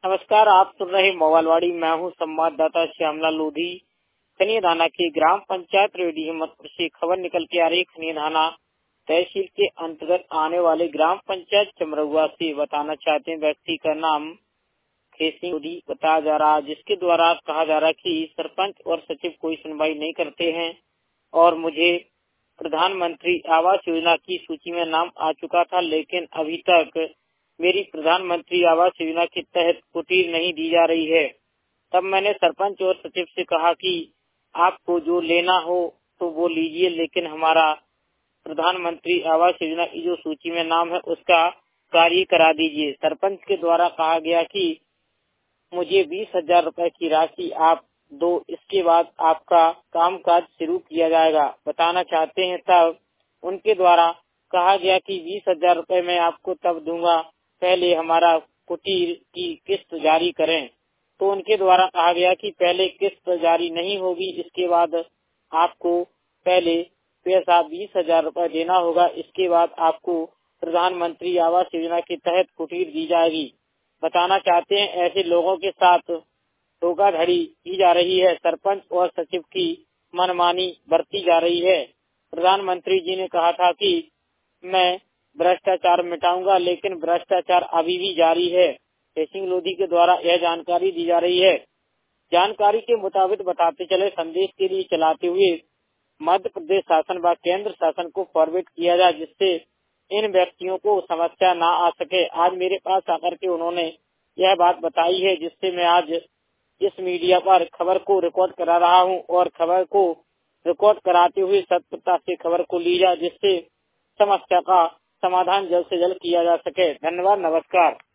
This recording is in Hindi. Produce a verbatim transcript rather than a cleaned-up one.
नमस्कार, आप सुन रहे मोबाइलवाड़ी। मैं हूं संवाददाता श्यामला लोधी। खनियाधाना की ग्राम पंचायत रेडी हिम्मतपुर से खबर निकल के आ रही। खनियाधाना तहसील के अंतर्गत आने वाले ग्राम पंचायत चमरहुआ से बताना चाहते हैं व्यक्ति का नाम खेसी लोधी बताया जा रहा है, जिसके द्वारा कहा जा रहा है कि सरपंच और सचिव कोई सुनवाई नहीं करते हैं और मुझे प्रधानमंत्री आवास योजना की सूची में नाम आ चुका था, लेकिन अभी तक मेरी प्रधानमंत्री आवास योजना के तहत कुटीर नहीं दी जा रही है। तब मैंने सरपंच और सचिव से कहा कि आपको जो लेना हो तो वो लीजिए, लेकिन हमारा प्रधानमंत्री आवास योजना की जो सूची में नाम है उसका कार्य करा दीजिए। सरपंच के द्वारा कहा गया कि मुझे बीस हजार रूपए की राशि आप दो, इसके बाद आपका कामकाज शुरू किया जाएगा, बताना चाहते हैं। तब उनके द्वारा कहा गया कि बीस हजार रूपए मैं आपको तब दूंगा, पहले हमारा कुटीर की किस्त जारी करें। तो उनके द्वारा कहा गया कि पहले किस्त जारी नहीं होगी, इसके बाद आपको पहले पैसा बीस हजार रूपए देना होगा, इसके बाद आपको प्रधानमंत्री आवास योजना के तहत कुटीर दी जाएगी। बताना चाहते हैं ऐसे लोगों के साथ धोखाधड़ी की जा रही है। सरपंच और सचिव की मनमानी बरती जा रही है। प्रधानमंत्री जी ने कहा था कि मैं भ्रष्टाचार मिटाऊंगा, लेकिन भ्रष्टाचार अभी भी जारी है। खेसी लोधी के द्वारा यह जानकारी दी जा रही है। जानकारी के मुताबिक बताते चले, संदेश के लिए चलाते हुए मध्य प्रदेश शासन व केंद्र शासन को फॉरवर्ड किया जाए, जिससे इन व्यक्तियों को समस्या ना आ सके। आज मेरे पास आकर के उन्होंने यह बात बताई है, जिससे मैं आज इस मीडिया पर खबर को रिकॉर्ड करा रहा हूं और खबर को रिकॉर्ड कराते हुए सत्यता से खबर को ली जाए, जिससे समस्या का समाधान जल्द से जल्द किया जा सके। धन्यवाद, नमस्कार।